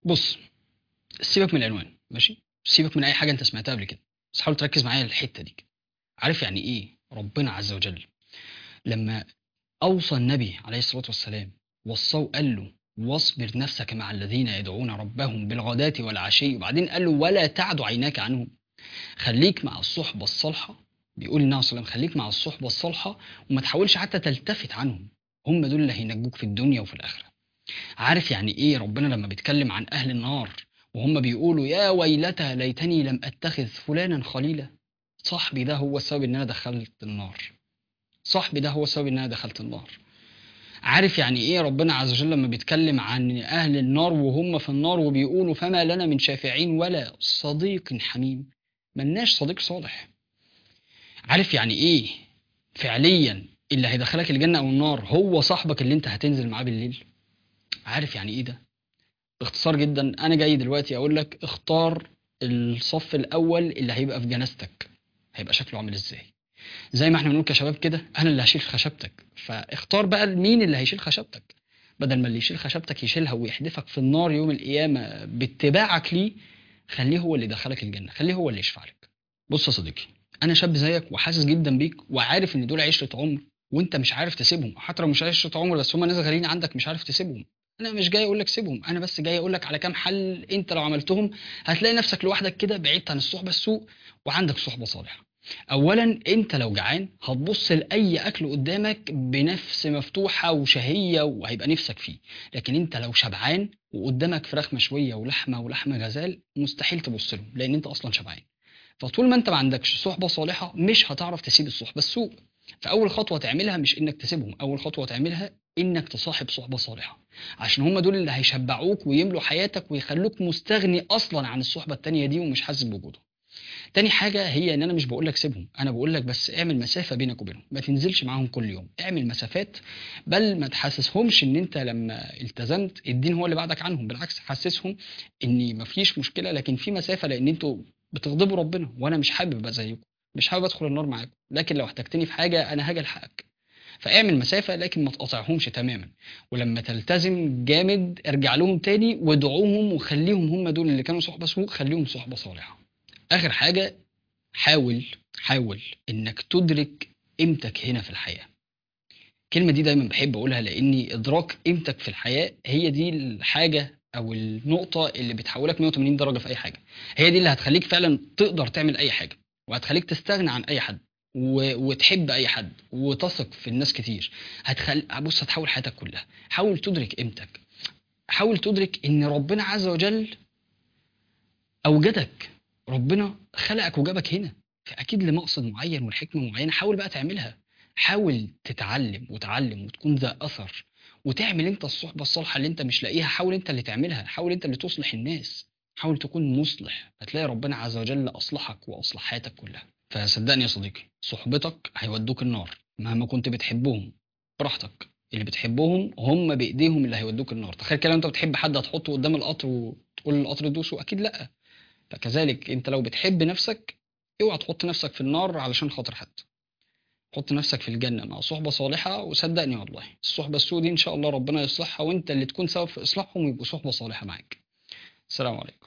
بص، سيبك من العنوان ماشي، سيبك من اي حاجه انت سمعتها قبل كده، بس حاول تركز معايا الحته دي. عارف يعني ايه ربنا عز وجل لما اوصى النبي عليه الصلاه والسلام، وصاه قال له واصبر نفسك مع الذين يدعون ربهم بالغداة والعشي، وبعدين قال له ولا تعد عيناك عنهم، خليك مع الصحبه الصالحه. بيقول النبي صلى الله عليه وسلم خليك مع الصحبه الصالحه وما تحاولش حتى تلتفت عنهم، هم دول اللي هينجوك في الدنيا وفي الاخره. عارف يعني ايه ربنا لما بيتكلم عن اهل النار وهم بيقولوا يا ويلتى ليتني لم اتخذ فلانا خليلا؟ صاحبي ده هو السبب ان انا دخلت النار، صاحبي ده هو السبب ان انا دخلت النار. عارف يعني ايه ربنا عز وجل لما بيتكلم عن اهل النار وهم في النار وبيقولوا فما لنا من شافعين ولا صديق حميم؟ ملناش صديق صالح. عارف يعني ايه فعليا اللي هيدخلك الجنة او النار هو صاحبك اللي انت هتنزل معاه بالليل؟ عارف يعني ايه ده؟ باختصار جدا انا جاي دلوقتي اقول لك اختار الصف الاول اللي هيبقى في جنازتك، هيبقى شكله عامل ازاي. زي ما احنا بنقول كشباب كده، انا اللي هشيل خشبتك، فاختار بقى مين اللي هيشيل خشبتك. بدل ما اللي يشيل خشبتك يشيلها ويحدفك في النار يوم القيامة باتباعك ليه، خليه هو اللي يدخلك الجنة، خليه هو اللي يشفع لك. بص يا صديقي، انا شاب زيك وحاسس جدا بيك وعارف ان دول عشرة عمر وانت مش عارف تسيبهم، حتى لو مش عشرة عمر بس هم ناس غاليين عندك مش عارف تسيبهم. انا مش جاي اقول لك سيبهم، انا بس جاي اقول لك على كام حل انت لو عملتهم هتلاقي نفسك لوحدك كده بعدت عن الصحبة السوء وعندك صحبة صالحة. اولا انت لو جعان هتبص لاي اكل قدامك بنفس مفتوحة وشهية وهيبقى نفسك فيه، لكن انت لو شبعان وقدامك فراخ مشوية ولحمة غزال مستحيل تبص لهم لان انت اصلا شبعان. فطول ما انت ما عندكش صحبة صالحة مش هتعرف تسيب الصحبة السوء. فأول خطوة تعملها مش إنك تسيبهم، أول خطوة تعملها إنك تصاحب صحبة صالحة، عشان هم دول اللي هيشبعوك ويملوا حياتك ويخلوك مستغني أصلا عن الصحبة التانية دي ومش حاسس بوجودهم. تاني حاجة هي إن أنا مش بقولك سيبهم، أنا بقولك بس اعمل مسافة بينك وبينهم، ما تنزلش معاهم كل يوم، اعمل مسافات. بل ما تحسسهمش إن أنت لما التزمت الدين هو اللي بعدك عنهم، بالعكس حسسهم إن مفيش مشكلة لكن في مسافة، لأن أنتوا بتغضبوا ربنا وأنا مش حابب أبقى زيكم، مش حابب أدخل النار معاكم، لكن لو احتجتني في حاجة أنا هاجي ألحقك. فاعمل مسافة لكن ما تقاطعهمش تماما، ولما تلتزم جامد ارجع لهم تاني وادعوهم وخليهم هم دول اللي كانوا صحبة سوء خليهم صحبة صالحة. آخر حاجة، حاول إنك تدرك قيمتك هنا في الحياة. الكلمة دي دايما بحب أقولها لأني إدراك قيمتك في الحياة هي دي الحاجة أو النقطة اللي بتحولك 180 درجة في أي حاجة، هي دي اللي هتخليك فعلا تقدر تعمل أي حاجة، وهتخليك تستغنى عن أي حد وتحب أي حد وتثق في الناس كتير. بص هتحول حياتك كلها. حاول تدرك قيمتك، حاول تدرك إن ربنا عز وجل أوجدك، ربنا خلقك وجابك هنا فأكيد لمقصد معين والحكمة معينة، حاول بقى تعملها. حاول تتعلم وتعلم وتكون ذا أثر وتعمل انت الصحبة الصالحة اللي انت مش لاقيها، حاول انت اللي تعملها، حاول انت اللي تصلح الناس، حاول تكون مصلح هتلاقي ربنا عز وجل أصلحك وأصلح حياتك كلها. فصدقني يا صديقي صحبتك هيودوك النار مهما كنت بتحبهم، براحتك، اللي بتحبهم هم بإيديهم اللي هيودوك النار. تخيل كده انت بتحب حد هتحطه قدام القطر وتقول للقطر دوسه؟ أكيد لأ. فكذلك انت لو بتحب نفسك اوعى تحط نفسك في النار علشان خاطر حد، حط نفسك في الجنة مع صحبة صالحة، وصدقني والله الصحبة السوء دي ان شاء الله ربنا يصلحها وانت اللي تكون سبب في اصلاحهم ويبقوا صحبة صالحة معاك. السلام عليكم.